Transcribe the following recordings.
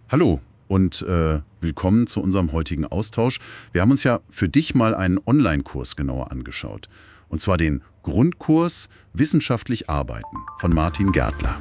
Hallo und willkommen zu unserem heutigen Austausch. Wir haben uns ja für dich mal einen Online-Kurs genauer angeschaut. Und zwar den Grundkurs Wissenschaftlich Arbeiten von Martin Gärtler.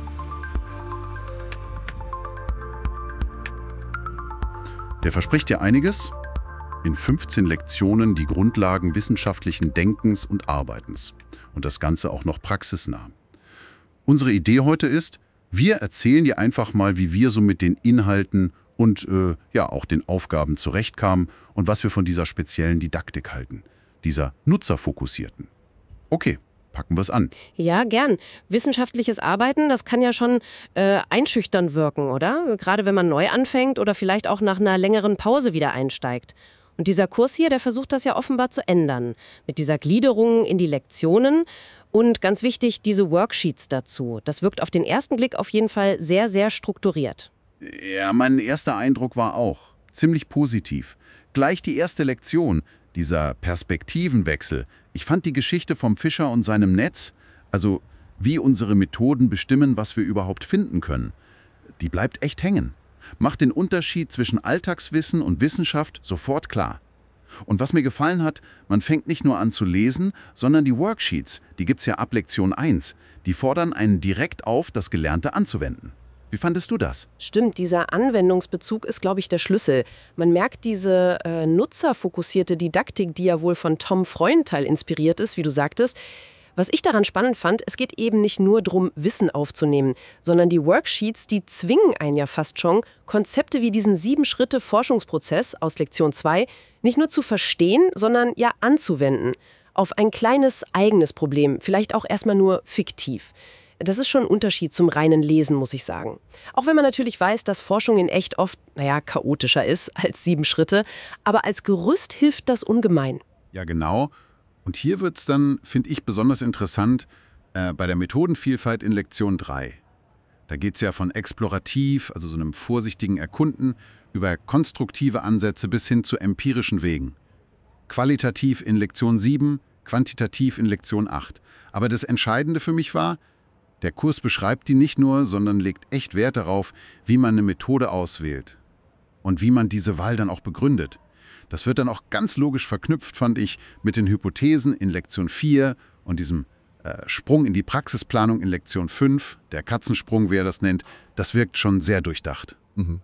Der verspricht dir einiges. In 15 Lektionen die Grundlagen wissenschaftlichen Denkens und Arbeitens. Und das Ganze auch noch praxisnah. Unsere Idee heute ist, wir erzählen dir einfach mal, wie wir so mit den Inhalten und auch den Aufgaben zurechtkamen und was wir von dieser speziellen Didaktik halten, dieser nutzerfokussierten. Okay, packen wir es an. Ja, gern. Wissenschaftliches Arbeiten, das kann ja schon einschüchtern wirken, oder? Gerade wenn man neu anfängt oder vielleicht auch nach einer längeren Pause wieder einsteigt. Und dieser Kurs hier, der versucht das ja offenbar zu ändern. Mit dieser Gliederung in die Lektionen und ganz wichtig, diese Worksheets dazu. Das wirkt auf den ersten Blick auf jeden Fall sehr, sehr strukturiert. Ja, mein erster Eindruck war auch ziemlich positiv. Gleich die erste Lektion, dieser Perspektivenwechsel. Ich fand die Geschichte vom Fischer und seinem Netz, also wie unsere Methoden bestimmen, was wir überhaupt finden können, die bleibt echt hängen. Macht den Unterschied zwischen Alltagswissen und Wissenschaft sofort klar. Und was mir gefallen hat, man fängt nicht nur an zu lesen, sondern die Worksheets, die gibt's ja ab Lektion 1, die fordern einen direkt auf, das Gelernte anzuwenden. Wie fandest du das? Stimmt, dieser Anwendungsbezug ist, glaube ich, der Schlüssel. Man merkt diese nutzerfokussierte Didaktik, die ja wohl von Tom Freudenthal inspiriert ist, wie du sagtest. Was ich daran spannend fand, es geht eben nicht nur darum, Wissen aufzunehmen, sondern die Worksheets, die zwingen einen ja fast schon, Konzepte wie diesen 7-Schritte-Forschungsprozess aus Lektion 2 nicht nur zu verstehen, sondern ja anzuwenden. Auf ein kleines eigenes Problem, vielleicht auch erstmal nur fiktiv. Das ist schon ein Unterschied zum reinen Lesen, muss ich sagen. Auch wenn man natürlich weiß, dass Forschung in echt oft, chaotischer ist als 7 Schritte, aber als Gerüst hilft das ungemein. Ja, genau. Und hier wird es dann, finde ich, besonders interessant bei der Methodenvielfalt in Lektion 3. Da geht es ja von explorativ, also so einem vorsichtigen Erkunden, über konstruktive Ansätze bis hin zu empirischen Wegen. Qualitativ in Lektion 7, quantitativ in Lektion 8. Aber das Entscheidende für mich war, der Kurs beschreibt die nicht nur, sondern legt echt Wert darauf, wie man eine Methode auswählt und wie man diese Wahl dann auch begründet. Das wird dann auch ganz logisch verknüpft, fand ich, mit den Hypothesen in Lektion 4 und diesem Sprung in die Praxisplanung in Lektion 5, der Katzensprung, wie er das nennt. Das wirkt schon sehr durchdacht. Mhm.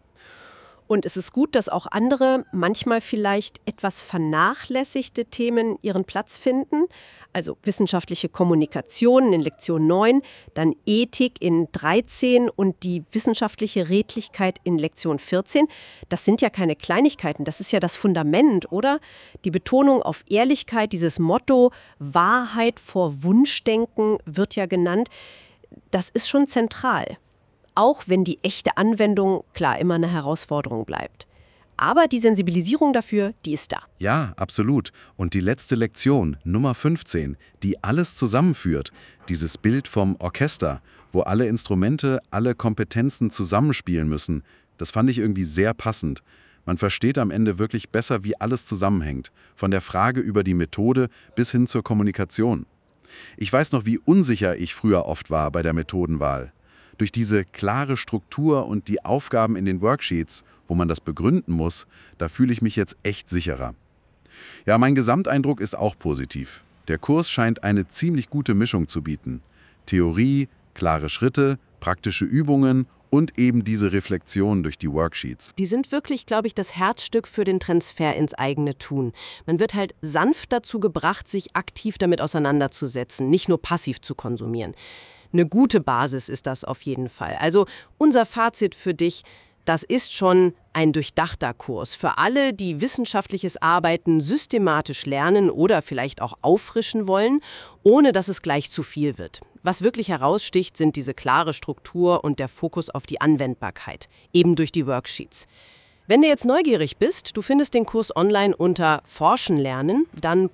Und es ist gut, dass auch andere, manchmal vielleicht etwas vernachlässigte Themen ihren Platz finden. Also wissenschaftliche Kommunikation in Lektion 9, dann Ethik in 13 und die wissenschaftliche Redlichkeit in Lektion 14. Das sind ja keine Kleinigkeiten, das ist ja das Fundament, oder? Die Betonung auf Ehrlichkeit, dieses Motto Wahrheit vor Wunschdenken wird ja genannt. Das ist schon zentral. Auch wenn die echte Anwendung, klar, immer eine Herausforderung bleibt. Aber die Sensibilisierung dafür, die ist da. Ja, absolut. Und die letzte Lektion, Nummer 15, die alles zusammenführt, dieses Bild vom Orchester, wo alle Instrumente, alle Kompetenzen zusammenspielen müssen, das fand ich irgendwie sehr passend. Man versteht am Ende wirklich besser, wie alles zusammenhängt, von der Frage über die Methode bis hin zur Kommunikation. Ich weiß noch, wie unsicher ich früher oft war bei der Methodenwahl. Durch diese klare Struktur und die Aufgaben in den Worksheets, wo man das begründen muss, da fühle ich mich jetzt echt sicherer. Ja, mein Gesamteindruck ist auch positiv. Der Kurs scheint eine ziemlich gute Mischung zu bieten. Theorie, klare Schritte, praktische Übungen und eben diese Reflexion durch die Worksheets. Die sind wirklich, glaube ich, das Herzstück für den Transfer ins eigene Tun. Man wird halt sanft dazu gebracht, sich aktiv damit auseinanderzusetzen, nicht nur passiv zu konsumieren. Eine gute Basis ist das auf jeden Fall. Also unser Fazit für dich, das ist schon ein durchdachter Kurs. Für alle, die wissenschaftliches Arbeiten systematisch lernen oder vielleicht auch auffrischen wollen, ohne dass es gleich zu viel wird. Was wirklich heraussticht, sind diese klare Struktur und der Fokus auf die Anwendbarkeit, eben durch die Worksheets. Wenn du jetzt neugierig bist, du findest den Kurs online unter Forschen lernen, dann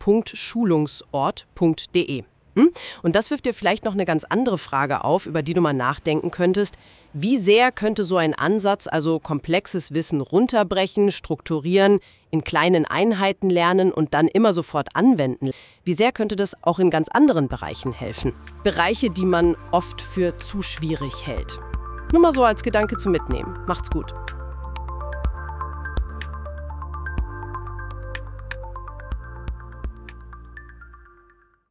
.schulungsort.de. Und das wirft dir vielleicht noch eine ganz andere Frage auf, über die du mal nachdenken könntest. Wie sehr könnte so ein Ansatz, also komplexes Wissen runterbrechen, strukturieren, in kleinen Einheiten lernen und dann immer sofort anwenden? Wie sehr könnte das auch in ganz anderen Bereichen helfen? Bereiche, die man oft für zu schwierig hält. Nur mal so als Gedanke zum Mitnehmen. Macht's gut.